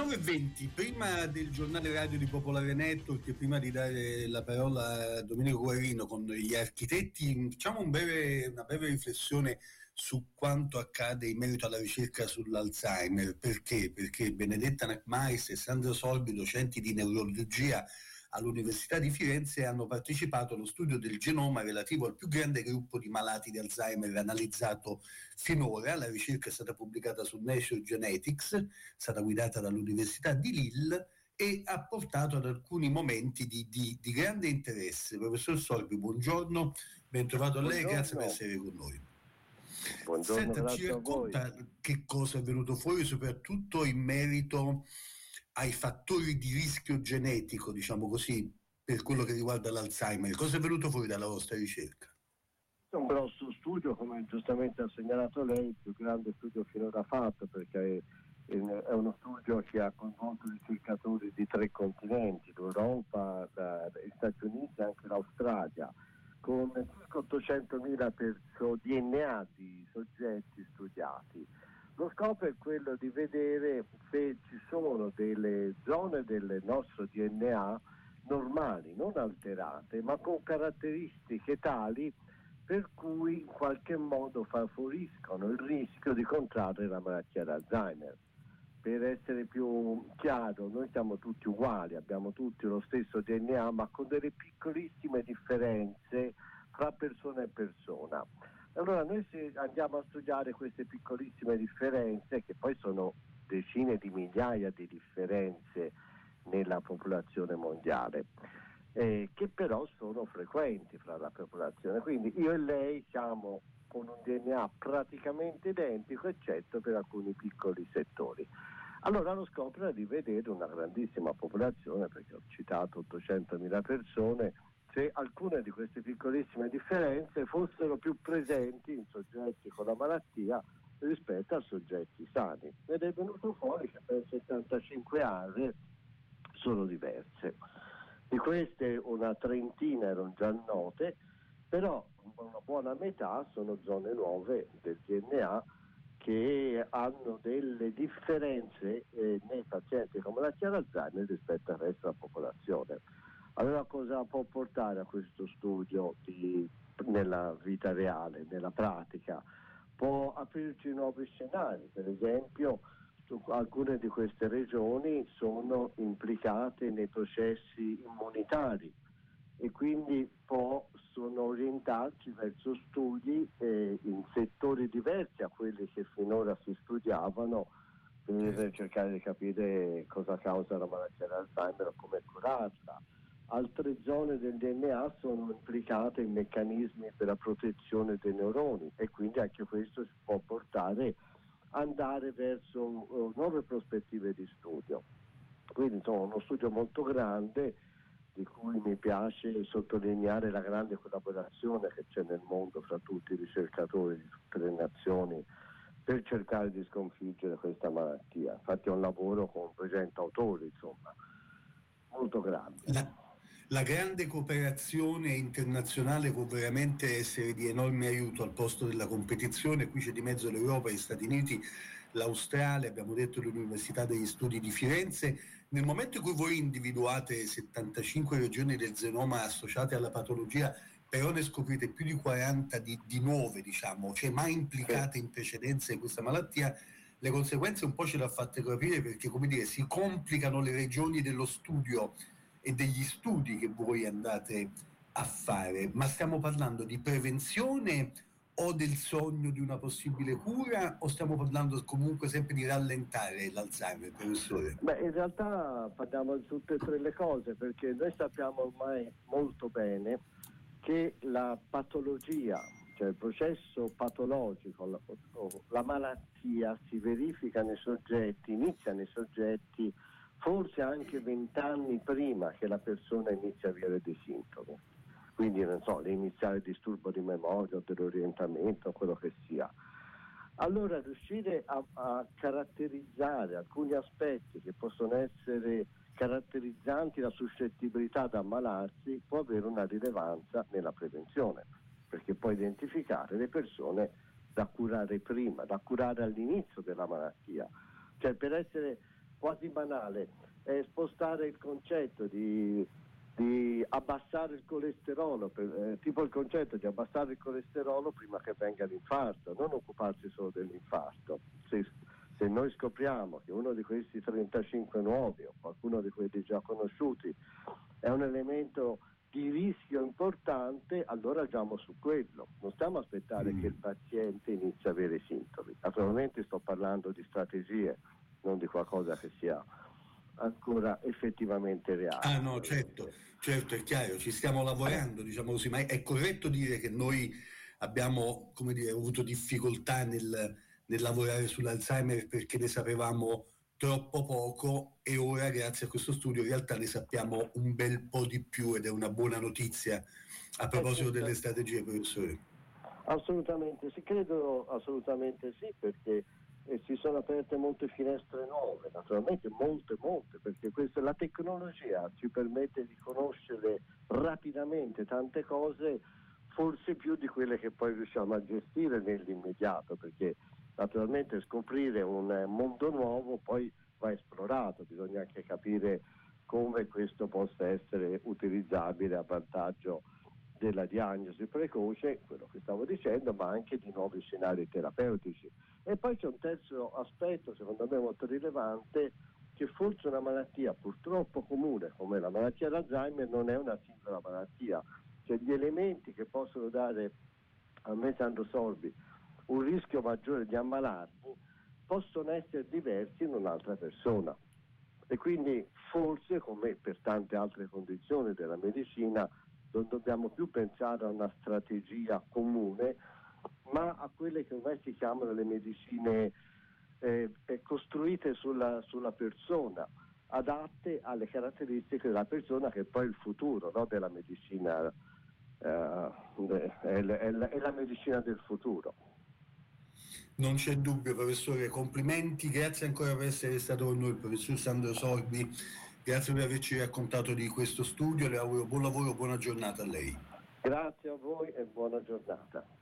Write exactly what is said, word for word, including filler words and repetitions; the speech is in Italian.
nove e venti, prima del giornale radio di Popolare Network e prima di dare la parola a Domenico Guarino con gli architetti, facciamo un breve, una breve riflessione su quanto accade in merito alla ricerca sull'Alzheimer. Perché? Perché Benedetta Nachmaris e Sandro Sorbi, docenti di neurologia all'Università di Firenze, hanno partecipato allo studio del genoma relativo al più grande gruppo di malati di Alzheimer analizzato finora. La ricerca è stata pubblicata su Nature Genetics, è stata guidata dall'Università di Lille e ha portato ad alcuni momenti di, di, di grande interesse. Professor Sorbi, buongiorno, ben trovato a lei, Buongiorno. Grazie per essere con noi. Buongiorno, Senta, ci grazie a voi. racconta che cosa è venuto fuori, soprattutto in merito ai fattori di rischio genetico, diciamo così, per quello che riguarda l'Alzheimer. Cosa è venuto fuori dalla vostra ricerca? È un grosso studio, come giustamente ha segnalato lei, il più grande studio finora fatto, perché è, è uno studio che ha coinvolto ricercatori di tre continenti, l'Europa, la, gli Stati Uniti e anche l'Australia, con circa ottocentomila perso- D N A di soggetti studiati. Lo scopo è quello di vedere se ci sono delle zone del nostro D N A normali, non alterate, ma con caratteristiche tali per cui in qualche modo favoriscono il rischio di contrarre la malattia d'Alzheimer. Per essere più chiaro, noi siamo tutti uguali, abbiamo tutti lo stesso D N A, ma con delle piccolissime differenze fra persona e persona. Allora noi se andiamo a studiare queste piccolissime differenze, che poi sono decine di migliaia di differenze nella popolazione mondiale, eh, che però sono frequenti fra la popolazione, quindi io e lei siamo con un D N A praticamente identico, eccetto per alcuni piccoli settori. Allora lo scopo era di vedere una grandissima popolazione, perché ho citato ottocentomila persone, se alcune di queste piccolissime differenze fossero più presenti in soggetti con la malattia rispetto a soggetti sani. Ed è venuto fuori che per settantacinque aree sono diverse. Di queste una trentina erano già note, però una buona metà sono zone nuove del D N A che hanno delle differenze eh, nei pazienti con malattia d'Alzheimer rispetto al resto della popolazione. Allora cosa può portare a questo studio di, nella vita reale, nella pratica? Può aprirci nuovi scenari, per esempio alcune di queste regioni sono implicate nei processi immunitari e quindi possono orientarci verso studi eh, in settori diversi a quelli che finora si studiavano per cercare di capire cosa causa la malattia d'Alzheimer o come curarla. Altre zone del D N A sono implicate in meccanismi per la protezione dei neuroni e quindi anche questo si può portare andare verso uh, nuove prospettive di studio. Quindi insomma uno studio molto grande di cui mi piace sottolineare la grande collaborazione che c'è nel mondo fra tutti i ricercatori di tutte le nazioni per cercare di sconfiggere questa malattia. Infatti è un lavoro con duecento autori, insomma, molto grande. La, la grande cooperazione internazionale può veramente essere di enorme aiuto al posto della competizione. Qui c'è di mezzo l'Europa, gli Stati Uniti, l'Australia, abbiamo detto l'Università degli Studi di Firenze. Nel momento in cui voi individuate settantacinque regioni del genoma associate alla patologia, però ne scoprite più di quaranta di, di nuove, diciamo, cioè mai implicate in precedenza in questa malattia, le conseguenze un po' ce l'ha fatte capire, perché come dire, si complicano le regioni dello studio e degli studi che voi andate a fare. Ma stiamo parlando di prevenzione o del sogno di una possibile cura, o stiamo parlando comunque sempre di rallentare l'Alzheimer, professore? Beh, in realtà parliamo di tutte e tre le cose, perché noi sappiamo ormai molto bene che la patologia, cioè il processo patologico, la, la malattia si verifica nei soggetti, inizia nei soggetti forse anche vent'anni prima che la persona inizia a avere dei sintomi. Quindi non so, l'iniziale il disturbo di memoria o dell'orientamento, quello che sia. Allora riuscire a, a caratterizzare alcuni aspetti che possono essere caratterizzanti la suscettibilità ad ammalarsi può avere una rilevanza nella prevenzione, perché può identificare le persone da curare prima, da curare all'inizio della malattia. Cioè per essere quasi banale, è spostare il concetto di, di abbassare il colesterolo, per, eh, tipo il concetto di abbassare il colesterolo prima che venga l'infarto, non occuparsi solo dell'infarto. Se, se noi scopriamo che uno di questi trentacinque nuovi o qualcuno di quelli già conosciuti è un elemento di rischio importante, allora agiamo su quello. Non stiamo a aspettare mm. che il paziente inizi a avere sintomi. Naturalmente sto parlando di strategie, non di qualcosa che sia ancora effettivamente reale. Ah no, certo, certo, è chiaro, ci stiamo lavorando, diciamo così, ma è corretto dire che noi abbiamo, come dire, avuto difficoltà nel, nel lavorare sull'Alzheimer perché ne sapevamo troppo poco, e ora grazie a questo studio in realtà ne sappiamo un bel po' di più, ed è una buona notizia a proposito delle strategie, professore. Assolutamente sì, credo assolutamente sì, perché eh, si sono aperte molte finestre nuove, naturalmente molte, molte, perché questa, la tecnologia ci permette di conoscere rapidamente tante cose, forse più di quelle che poi riusciamo a gestire nell'immediato, perché naturalmente scoprire un mondo nuovo poi va esplorato, bisogna anche capire come questo possa essere utilizzabile a vantaggio della diagnosi precoce, quello che stavo dicendo, ma anche di nuovi scenari terapeutici. E poi c'è un terzo aspetto, secondo me molto rilevante, che forse una malattia purtroppo comune come la malattia d'Alzheimer non è una singola malattia, cioè gli elementi che possono dare a me Sandro Sorbi un rischio maggiore di ammalarmi possono essere diversi in un'altra persona, e quindi forse, come per tante altre condizioni della medicina, non dobbiamo più pensare a una strategia comune, ma a quelle che ormai si chiamano le medicine eh, costruite sulla, sulla persona, adatte alle caratteristiche della persona, che è poi il futuro, no, della medicina, eh, è, è, è la medicina del futuro. Non c'è dubbio, professore, complimenti, grazie ancora per essere stato con noi, il professor Sandro Sorbi, grazie per averci raccontato di questo studio, le auguro buon lavoro, buona giornata a lei. Grazie a voi e buona giornata.